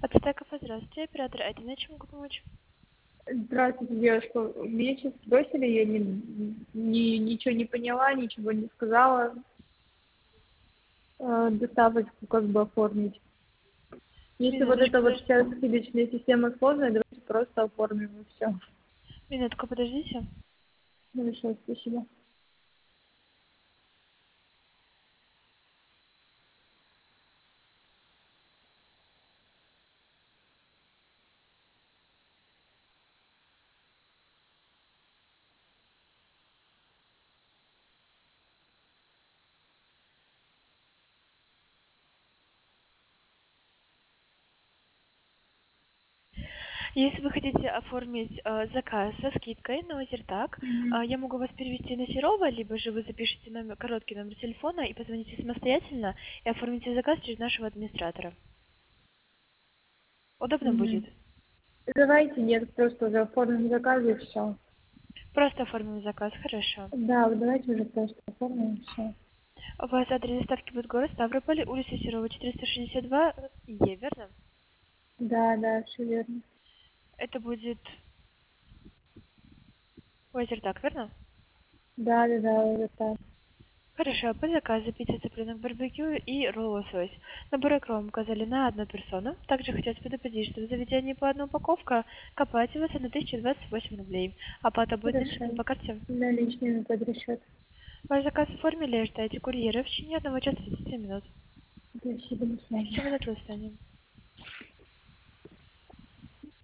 Ацтек кафе, здравствуйте, оператор Эдина, чем могу помочь? Здравствуйте, девушка. Меня сейчас бросили, я ничего не поняла, ничего не сказала. Доставочку как бы оформить. Если вот Минуточку, эта вот вся подождите. скидочная система сложная, давайте просто оформим и все. Минутку, подождите. Хорошо, спасибо. Если вы хотите оформить заказ со скидкой на лазертаг, Мгм. я могу вас перевести на Серова, либо же вы запишите номер, короткий номер телефона и позвоните самостоятельно и оформите заказ через нашего администратора. Удобно будет? Мгм. Давайте, нет, просто уже оформим заказ и все. Просто оформим заказ, хорошо. Да, вот давайте уже просто оформим и все. У вас адрес доставки будет город Ставрополь, улица Серова, 462 Е, верно? Да, да, все верно. Это будет лазертаг, верно? Да, да, да, вот так. Хорошо, по заказу пицца цыпленок барбекю и ролл лосось. Набор икром указали на одну персону. Также хотелось предупредить, что в заведении по одной упаковка к оплачивается на 1028 рублей. Оплата будет Хорошо. наличными по карте. Наличными под расчет. Ваш заказ оформили, ждайте курьера в течение 1 часа 30 минут. Спасибо, до свидания. Всего доброго, до свидания.